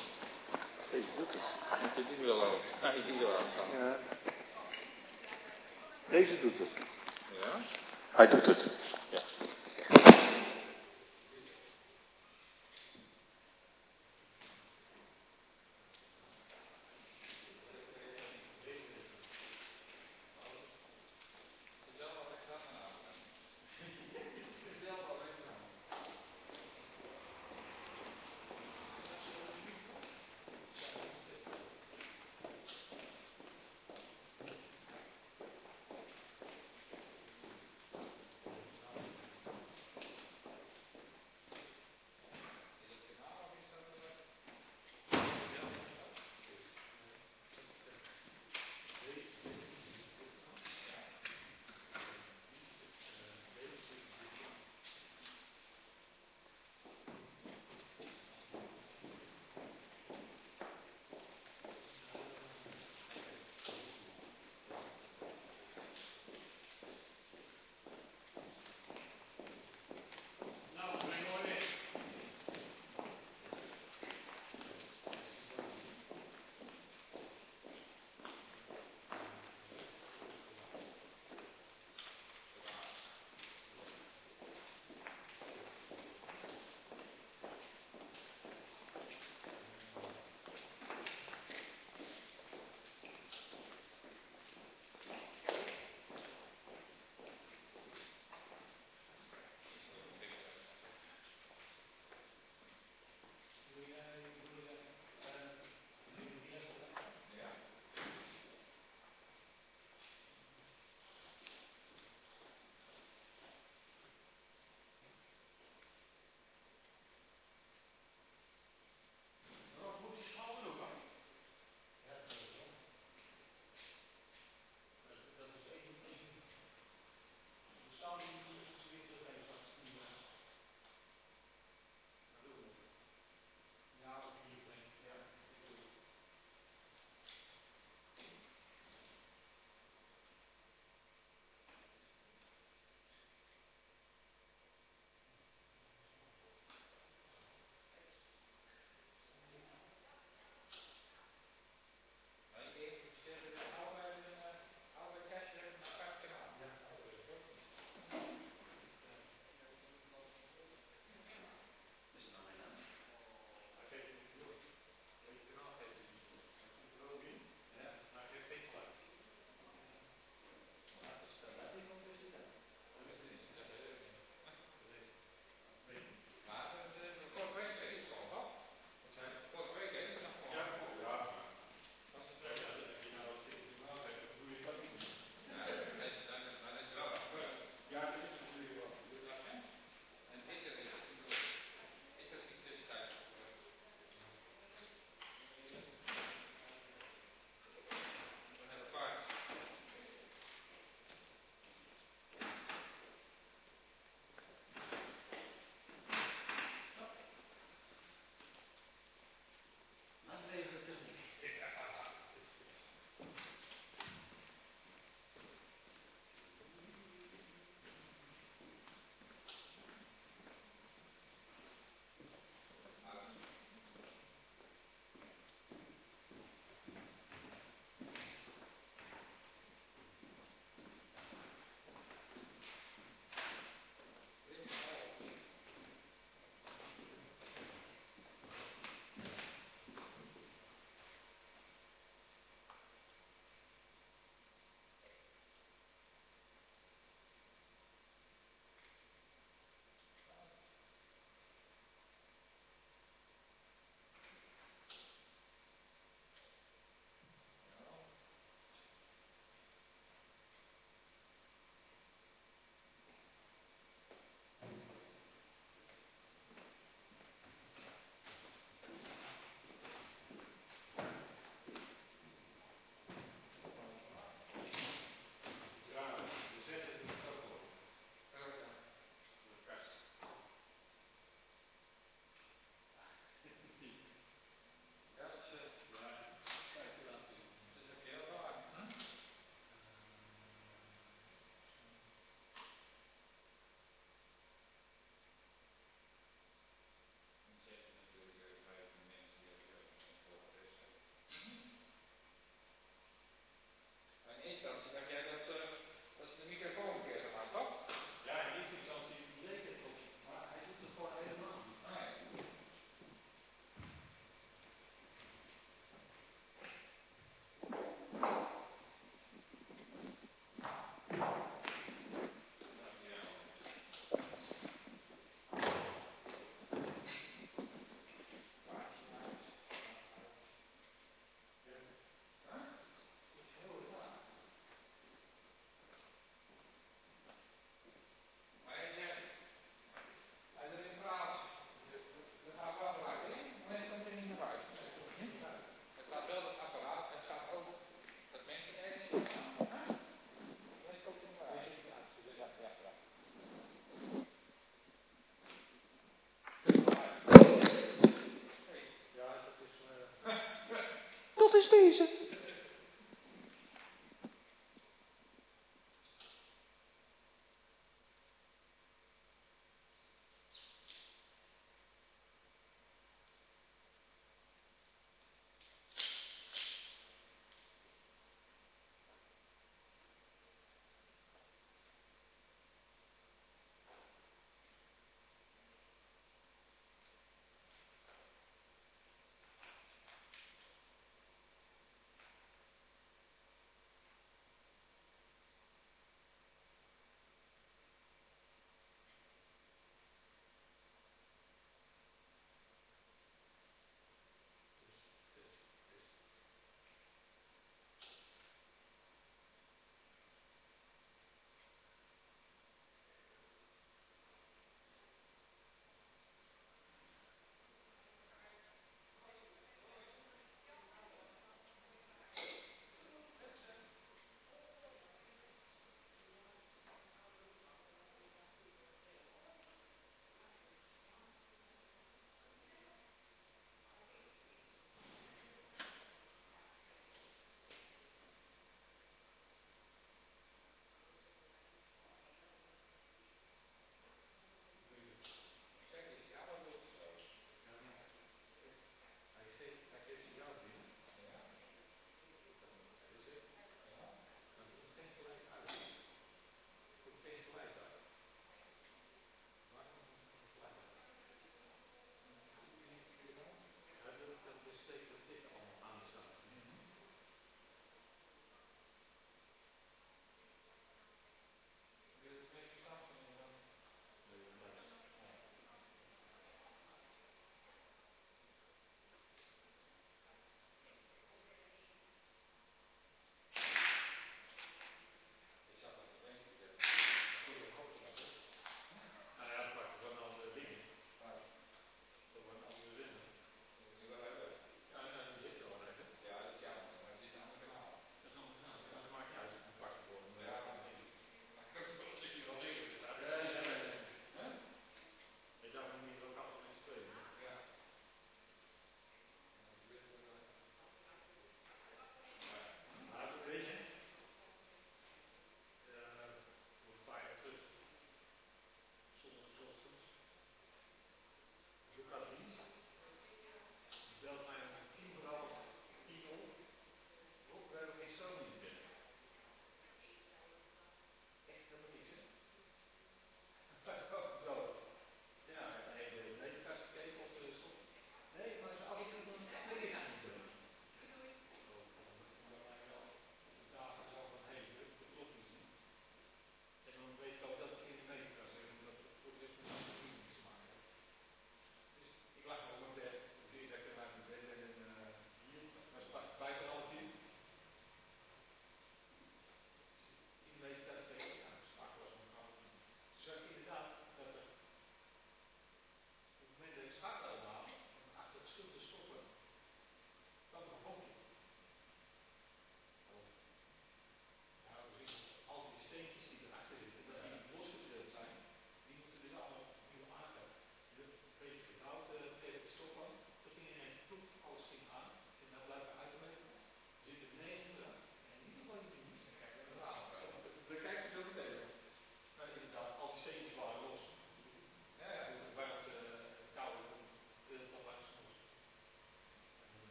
Deze doet het. Moet je die wel aan? Ah, die wel aan. Ja. Deze doet het. Hij doet het.